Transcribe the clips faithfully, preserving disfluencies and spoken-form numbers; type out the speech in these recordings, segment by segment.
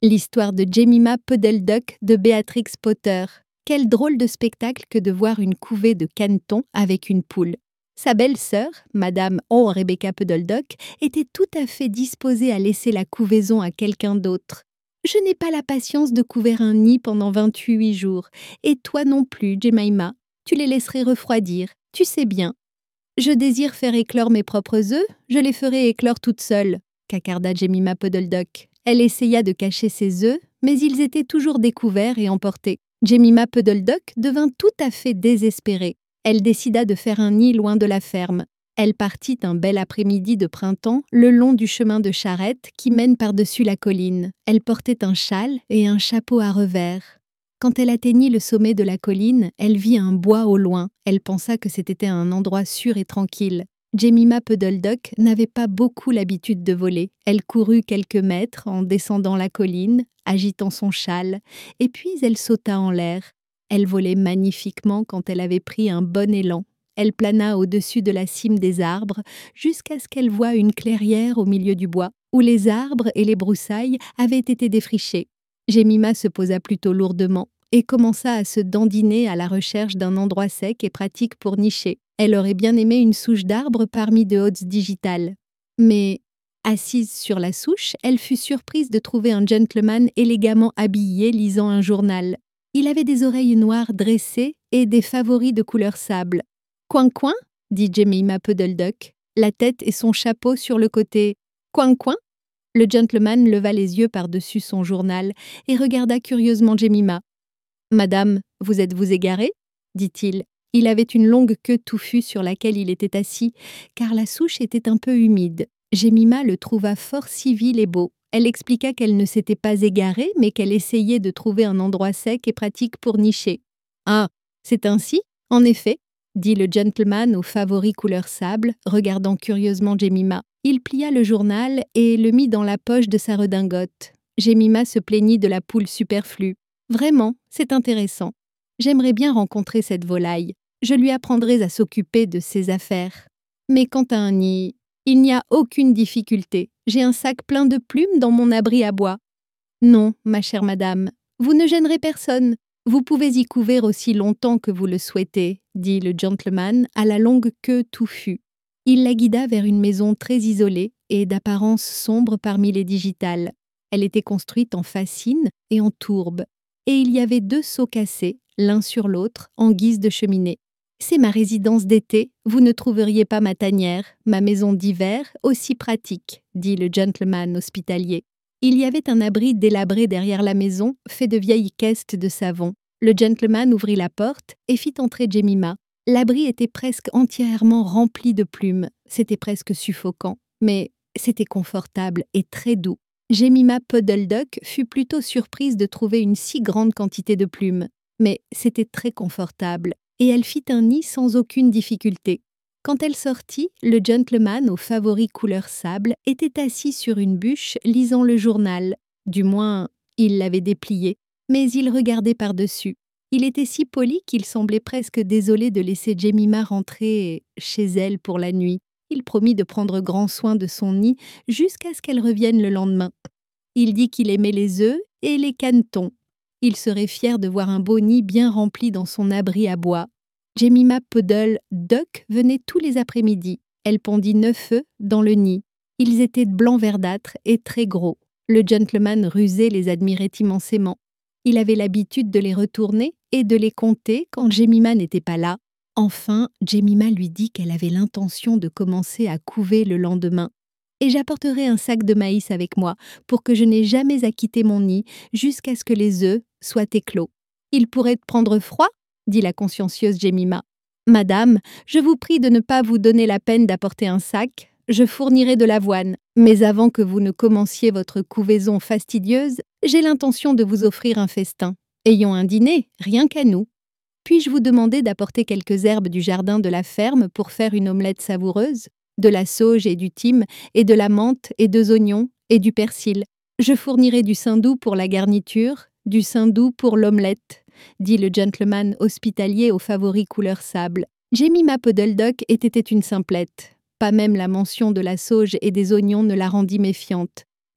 L'histoire de Jemima Puddle Duck de Beatrix Potter. Quel drôle de spectacle que de voir une couvée de canetons avec une poule. Sa belle-sœur, Madame Oh Rebecca Puddle Duck, était tout à fait disposée à laisser la couvaison à quelqu'un d'autre. « Je n'ai pas la patience de couver un nid pendant vingt-huit jours, et toi non plus, Jemima, tu les laisserais refroidir, tu sais bien. Je désire faire éclore mes propres œufs, je les ferai éclore toute seule, cacarda Jemima Puddle Duck. Elle essaya de cacher ses œufs, mais ils étaient toujours découverts et emportés. Jemima Puddle Duck devint tout à fait désespérée. Elle décida de faire un nid loin de la ferme. Elle partit un bel après-midi de printemps le long du chemin de charrette qui mène par-dessus la colline. Elle portait un châle et un chapeau à revers. Quand elle atteignit le sommet de la colline, elle vit un bois au loin. Elle pensa que c'était un endroit sûr et tranquille. Jemima Puddle Duck n'avait pas beaucoup l'habitude de voler. Elle courut quelques mètres en descendant la colline, agitant son châle, et puis elle sauta en l'air. Elle volait magnifiquement quand elle avait pris un bon élan. Elle plana au-dessus de la cime des arbres jusqu'à ce qu'elle voie une clairière au milieu du bois, où les arbres et les broussailles avaient été défrichés. Jemima se posa plutôt lourdement et commença à se dandiner à la recherche d'un endroit sec et pratique pour nicher. Elle aurait bien aimé une souche d'arbre parmi de hautes digitales. Mais, assise sur la souche, elle fut surprise de trouver un gentleman élégamment habillé lisant un journal. Il avait des oreilles noires dressées et des favoris de couleur sable. « Coin, coin » dit Jemima Puddle Duck, la tête et son chapeau sur le côté. « Coin, coin » Le gentleman leva les yeux par-dessus son journal et regarda curieusement Jemima. « Madame, vous êtes-vous égarée » dit-il. Il avait une longue queue touffue sur laquelle il était assis, car la souche était un peu humide. Jemima le trouva fort civil et beau. Elle expliqua qu'elle ne s'était pas égarée, mais qu'elle essayait de trouver un endroit sec et pratique pour nicher. « Ah, c'est ainsi, en effet » dit le gentleman aux favoris couleur sable, regardant curieusement Jemima. Il plia le journal et le mit dans la poche de sa redingote. Jemima se plaignit de la poule superflue. « Vraiment, c'est intéressant. J'aimerais bien rencontrer cette volaille. Je lui apprendrai à s'occuper de ses affaires. Mais quant à un nid, il n'y a aucune difficulté. J'ai un sac plein de plumes dans mon abri à bois. Non, ma chère madame, vous ne gênerez personne. Vous pouvez y couver aussi longtemps que vous le souhaitez, dit le gentleman à la longue queue touffue. Il la guida vers une maison très isolée et d'apparence sombre parmi les digitales. Elle était construite en fascine et en tourbe, et il y avait deux seaux cassés, l'un sur l'autre, en guise de cheminée. C'est ma résidence d'été, vous ne trouveriez pas ma tanière, ma maison d'hiver, aussi pratique, dit le gentleman hospitalier. Il y avait un abri délabré derrière la maison, fait de vieilles caisses de savon. Le gentleman ouvrit la porte et fit entrer Jemima. L'abri était presque entièrement rempli de plumes. C'était presque suffocant, mais c'était confortable et très doux. Jemima Puddle Duck fut plutôt surprise de trouver une si grande quantité de plumes. Mais c'était très confortable, et elle fit un nid sans aucune difficulté. Quand elle sortit, le gentleman aux favoris couleur sable était assis sur une bûche lisant le journal. Du moins, il l'avait déplié, mais il regardait par-dessus. Il était si poli qu'il semblait presque désolé de laisser Jemima rentrer chez elle pour la nuit. Il promit de prendre grand soin de son nid jusqu'à ce qu'elle revienne le lendemain. Il dit qu'il aimait les œufs et les canetons. Il serait fier de voir un beau nid bien rempli dans son abri à bois. Jemima Puddle Duck venait tous les après-midi. Elle pondit neuf œufs dans le nid. Ils étaient blancs verdâtres et très gros. Le gentleman rusé les admirait immensément. Il avait l'habitude de les retourner et de les compter quand Jemima n'était pas là. Enfin, Jemima lui dit qu'elle avait l'intention de commencer à couver le lendemain. Et j'apporterai un sac de maïs avec moi pour que je n'ai jamais à quitter mon nid jusqu'à ce que les œufs soient éclos. Il pourrait prendre froid, dit la consciencieuse Jemima. Madame, je vous prie de ne pas vous donner la peine d'apporter un sac, je fournirai de l'avoine. Mais avant que vous ne commenciez votre couvaison fastidieuse, j'ai l'intention de vous offrir un festin. Ayons un dîner, rien qu'à nous. Puis-je vous demander d'apporter quelques herbes du jardin de la ferme pour faire une omelette savoureuse ? De la sauge et du thym, et de la menthe et deux oignons, et du persil. Je fournirai du saindoux pour la garniture, du saindoux pour l'omelette, dit le gentleman hospitalier aux favoris couleur sable. Jemima Puddle Duck était une simplette. Pas même la mention de la sauge et des oignons ne la rendit méfiante.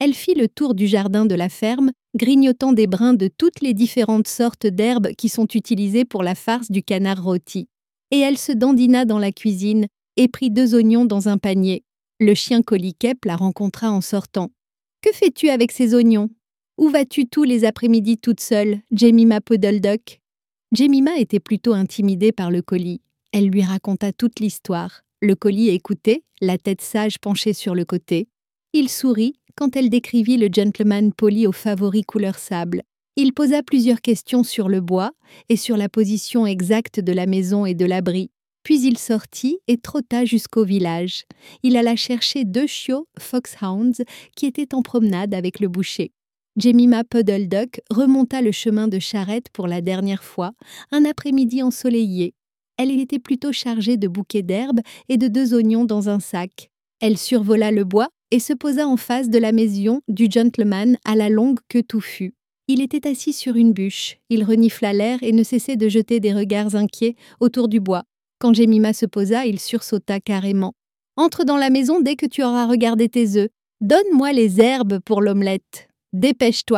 Elle fit le tour du jardin de la ferme, grignotant des brins de toutes les différentes sortes d'herbes qui sont utilisées pour la farce du canard rôti. Et elle se dandina dans la cuisine et prit deux oignons dans un panier. Le chien Collie Kep la rencontra en sortant. « Que fais-tu avec ces oignons ? Où vas-tu tous les après-midi toute seule, Jemima Puddle Duck ?» Jemima était plutôt intimidée par le colis. Elle lui raconta toute l'histoire. Le colis écoutait, la tête sage penchée sur le côté. Il sourit quand elle décrivit le gentleman poli aux favoris couleur sable. Il posa plusieurs questions sur le bois et sur la position exacte de la maison et de l'abri. Puis il sortit et trotta jusqu'au village. Il alla chercher deux chiots foxhounds qui étaient en promenade avec le boucher. Jemima Puddle Duck remonta le chemin de charrette pour la dernière fois, un après-midi ensoleillé. Elle était plutôt chargée de bouquets d'herbes et de deux oignons dans un sac. Elle survola le bois et se posa en face de la maison du gentleman à la longue queue touffue. Il était assis sur une bûche. Il renifla l'air et ne cessait de jeter des regards inquiets autour du bois. Quand Jemima se posa, il sursauta carrément. « Entre dans la maison dès que tu auras regardé tes œufs. Donne-moi les herbes pour l'omelette. Dépêche-toi !»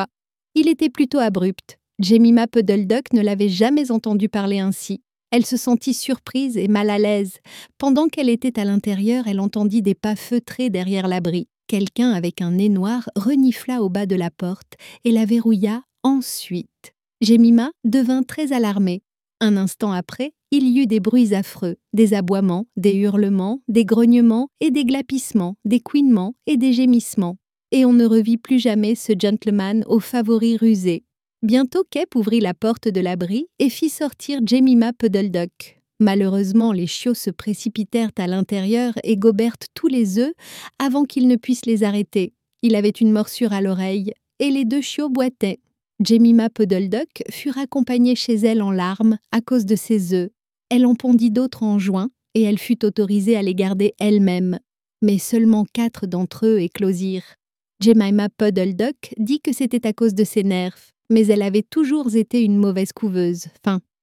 Il était plutôt abrupt. Jemima Puddle Duck ne l'avait jamais entendu parler ainsi. Elle se sentit surprise et mal à l'aise. Pendant qu'elle était à l'intérieur, elle entendit des pas feutrés derrière l'abri. Quelqu'un avec un nez noir renifla au bas de la porte et la verrouilla ensuite. Jemima devint très alarmée. Un instant après, il y eut des bruits affreux, des aboiements, des hurlements, des grognements et des glapissements, des couinements et des gémissements. Et on ne revit plus jamais ce gentleman aux favoris rusés. Bientôt Kep ouvrit la porte de l'abri et fit sortir Jemima Puddle Duck. Malheureusement, les chiots se précipitèrent à l'intérieur et gobèrent tous les œufs avant qu'ils ne puissent les arrêter. Il avait une morsure à l'oreille et les deux chiots boitaient. Jemima Puddle Duck fut raccompagnée chez elle en larmes à cause de ses œufs. Elle en pondit d'autres en juin et elle fut autorisée à les garder elle-même. Mais seulement quatre d'entre eux éclosirent. Jemima Puddle Duck dit que c'était à cause de ses nerfs, mais elle avait toujours été une mauvaise couveuse. Fin.